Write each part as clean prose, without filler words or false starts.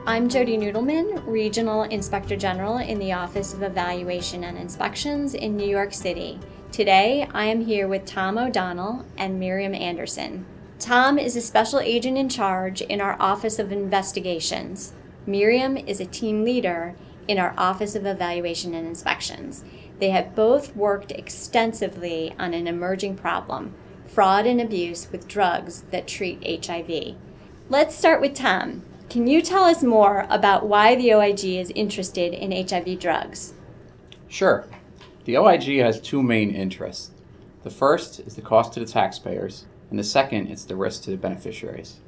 I'm Jody Noodleman, Regional Inspector General in the Office of Evaluation and Inspections in New York City. Today, I am here with Tom O'Donnell and Miriam Anderson. Tom is a special agent in charge in our Office of Investigations. Miriam is a team leader in our Office of Evaluation and Inspections. They have both worked extensively on an emerging problem, fraud and abuse with drugs that treat HIV. Let's start with Tom. Can you tell us more about why the OIG is interested in HIV drugs? Sure. The OIG has two main interests. The first is the cost to the taxpayers, and the second is the risk to the beneficiaries.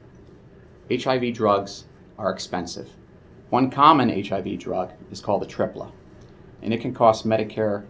HIV drugs are expensive. One common HIV drug is called Atripla, and it can cost Medicare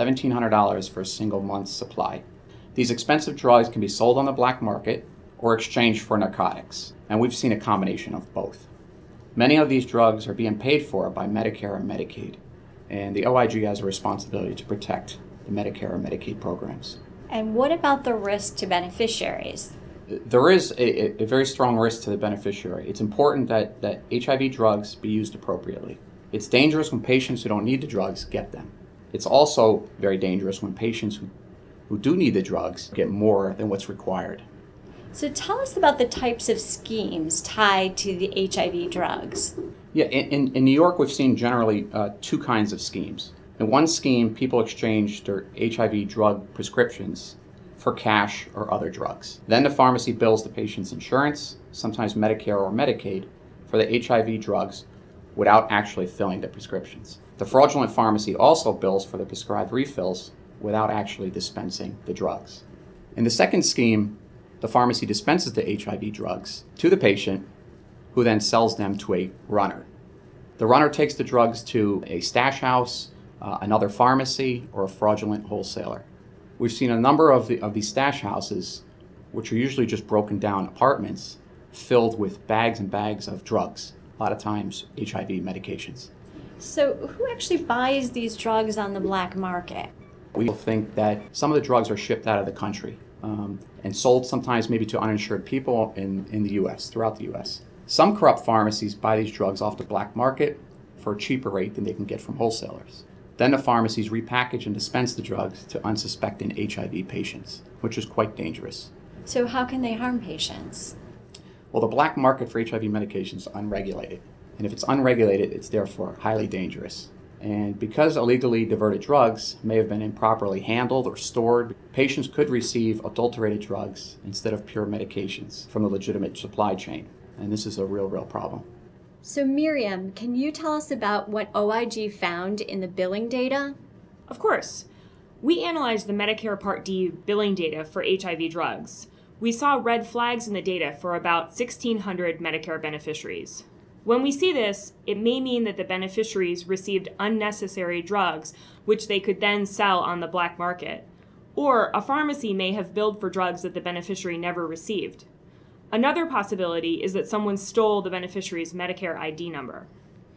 $1,700 for a single month's supply. These expensive drugs can be sold on the black market or exchanged for narcotics, and we've seen a combination of both. Many of these drugs are being paid for by Medicare and Medicaid, and the OIG has a responsibility to protect the Medicare and Medicaid programs. And what about the risk to beneficiaries? There is a very strong risk to the beneficiary. It's important that HIV drugs be used appropriately. It's dangerous when patients who don't need the drugs get them. It's also very dangerous when patients who do need the drugs get more than what's required. So tell us about the types of schemes tied to the HIV drugs. Yeah, in New York, we've seen generally two kinds of schemes. In one scheme, people exchange their HIV drug prescriptions for cash or other drugs. Then the pharmacy bills the patient's insurance, sometimes Medicare or Medicaid, for the HIV drugs without actually filling the prescriptions. The fraudulent pharmacy also bills for the prescribed refills without actually dispensing the drugs. In the second scheme, the pharmacy dispenses the HIV drugs to the patient, who then sells them to a runner. The runner takes the drugs to a stash house, another pharmacy, or a fraudulent wholesaler. We've seen a number of these stash houses, which are usually just broken down apartments, filled with bags and bags of drugs, a lot of times HIV medications. So who actually buys these drugs on the black market? We think that some of the drugs are shipped out of the country and sold sometimes maybe to uninsured people in the U.S., throughout the U.S. Some corrupt pharmacies buy these drugs off the black market for a cheaper rate than they can get from wholesalers. Then the pharmacies repackage and dispense the drugs to unsuspecting HIV patients, which is quite dangerous. So how can they harm patients? Well, the black market for HIV medications is unregulated. And if it's unregulated, it's therefore highly dangerous. And because illegally diverted drugs may have been improperly handled or stored, patients could receive adulterated drugs instead of pure medications from the legitimate supply chain. And this is a real problem. So Miriam, can you tell us about what OIG found in the billing data? Of course. We analyzed the Medicare Part D billing data for HIV drugs. We saw red flags in the data for about 1,600 Medicare beneficiaries. When we see this, it may mean that the beneficiaries received unnecessary drugs, which they could then sell on the black market. Or a pharmacy may have billed for drugs that the beneficiary never received. Another possibility is that someone stole the beneficiary's Medicare ID number.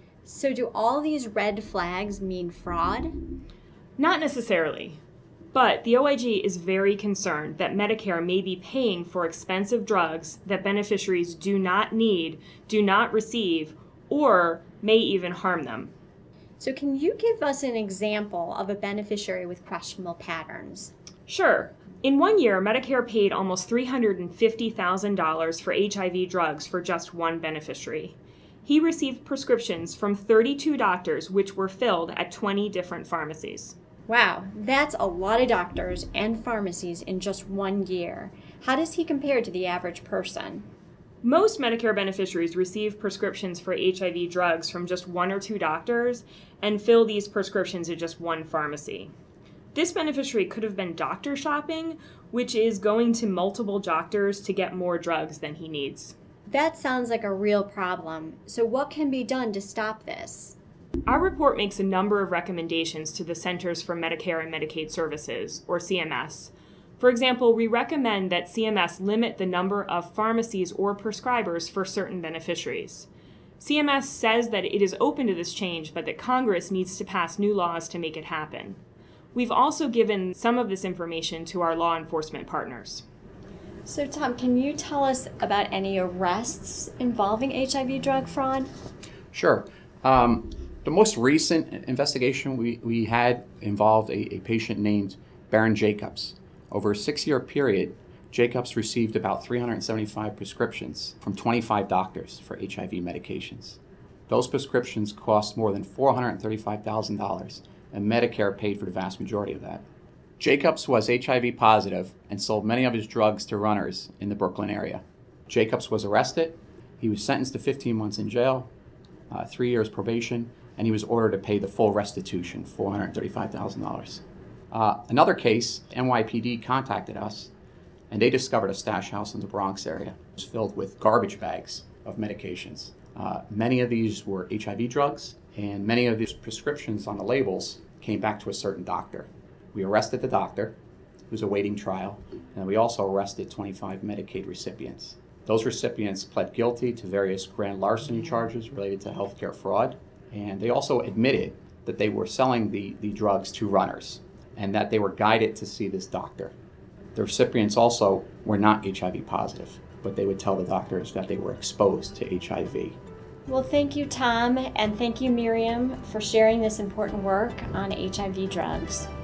So do all these red flags mean fraud? Not necessarily. But the OIG is very concerned that Medicare may be paying for expensive drugs that beneficiaries do not need, do not receive, or may even harm them. So can you give us an example of a beneficiary with questionable patterns? Sure. In 1 year, Medicare paid almost $350,000 for HIV drugs for just one beneficiary. He received prescriptions from 32 doctors, which were filled at 20 different pharmacies. Wow, that's a lot of doctors and pharmacies in just 1 year. How does he compare to the average person? Most Medicare beneficiaries receive prescriptions for HIV drugs from just 1 or 2 doctors and fill these prescriptions at just one pharmacy. This beneficiary could have been doctor shopping, which is going to multiple doctors to get more drugs than he needs. That sounds like a real problem. So what can be done to stop this? Our report makes a number of recommendations to the Centers for Medicare and Medicaid Services, or CMS. For example, we recommend that CMS limit the number of pharmacies or prescribers for certain beneficiaries. CMS says that it is open to this change, but that Congress needs to pass new laws to make it happen. We've also given some of this information to our law enforcement partners. So Tom, can you tell us about any arrests involving HIV drug fraud? Sure. The most recent investigation we had involved a patient named Baron Jacobs. Over a 6-year period, Jacobs received about 375 prescriptions from 25 doctors for HIV medications. Those prescriptions cost more than $435,000, and Medicare paid for the vast majority of that. Jacobs was HIV positive and sold many of his drugs to runners in the Brooklyn area. Jacobs was arrested. He was sentenced to 15 months in jail, 3 years probation, and he was ordered to pay the full restitution, $435,000. Another case, NYPD contacted us, and they discovered a stash house in the Bronx area. It was filled with garbage bags of medications. Many of these were HIV drugs, and many of these prescriptions on the labels came back to a certain doctor. We arrested the doctor, who was awaiting trial, and we also arrested 25 Medicaid recipients. Those recipients pled guilty to various grand larceny charges related to healthcare fraud, and they also admitted that they were selling the drugs to runners and that they were guided to see this doctor. The recipients also were not HIV positive, but they would tell the doctors that they were exposed to HIV. Well, thank you, Tom, and thank you, Miriam, for sharing this important work on HIV drugs.